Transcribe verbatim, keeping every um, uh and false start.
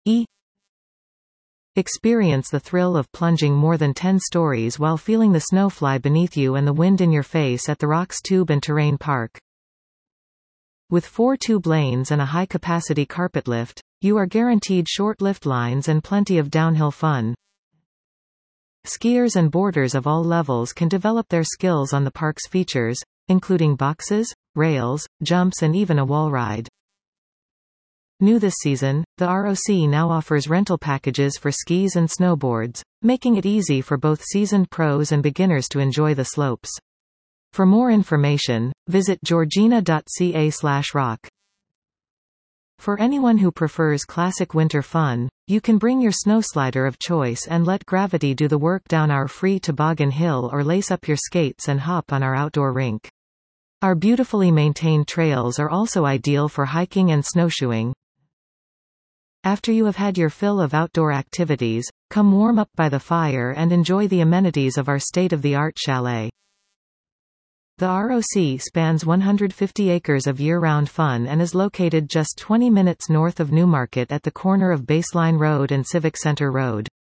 E. Experience the thrill of plunging more than ten stories while feeling the snow fly beneath you and the wind in your face at the Rocks Tube and Terrain Park. With four tube lanes and a high-capacity carpet lift, you are guaranteed short lift lines and plenty of downhill fun. Skiers and boarders of all levels can develop their skills on the park's features, including boxes, rails, jumps and even a wall ride. New this season, the R O C now offers rental packages for skis and snowboards, making it easy for both seasoned pros and beginners to enjoy the slopes. For more information, visit georgina dot c a slash rock. For anyone who prefers classic winter fun, you can bring your snowslider of choice and let gravity do the work down our free toboggan hill or lace up your skates and hop on our outdoor rink. Our beautifully maintained trails are also ideal for hiking and snowshoeing. After you have had your fill of outdoor activities, come warm up by the fire and enjoy the amenities of our state-of-the-art chalet. The R O C spans one hundred fifty acres of year-round fun and is located just twenty minutes north of Newmarket at the corner of Baseline Road and Civic Center Road.